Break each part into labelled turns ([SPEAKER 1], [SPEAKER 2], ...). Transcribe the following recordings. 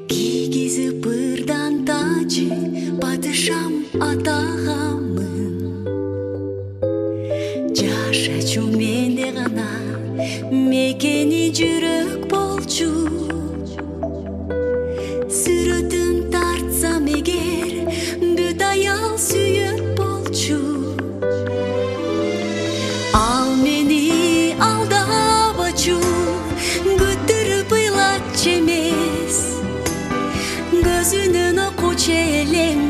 [SPEAKER 1] кийгизип ырдан тажы падышам атагамын. Жашачу менде гана мекени жүрөк болчу. Сүрөтүн тартсам эгер бүт аял сүйөт болчу. Ал мени алдабачу, күттүрүп ыйлачу эмес. Көзүнөн окучу элем,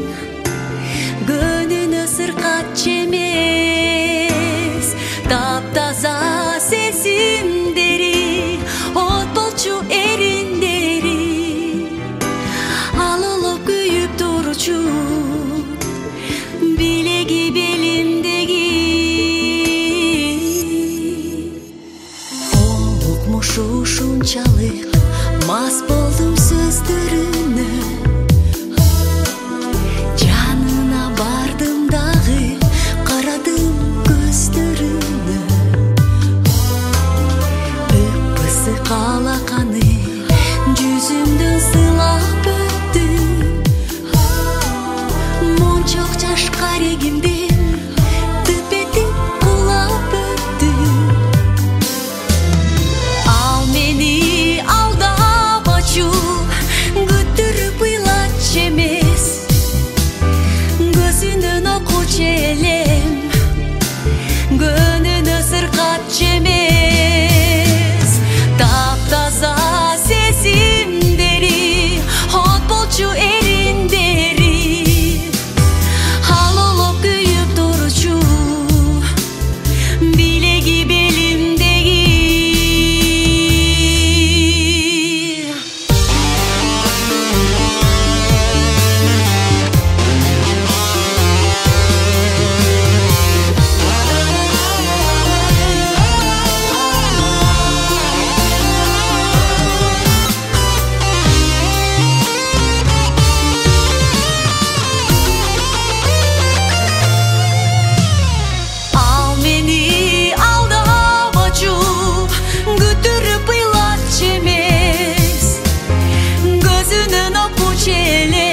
[SPEAKER 1] көнүнө сыркатчу эмес. Таптаза сезимдери, от болчу эриндери. Алылып күйүп турчу, билеги белимдеги. Укмуш ушунчалык мас болдум сөздөрүнө. Жанына бардым дагы, карадым көздөрүнө. Ыпысык алаканы жүзүмдөн сылап өттү. Мончок жаш карегимдин тепетип кулап өттү. Ал мени алдабачу, күттүрүп ыйлачу эмес. Көзүнөн окучу элем, көнүнө сыркатчу эмес. Таптаза сезимдери, от болчу эриндери. Алылып күйүп турчу, билеги белимдеги. Ал мени алдабачу, күттүрүп ыйлачу эмес. Көзүнөн окучу элем,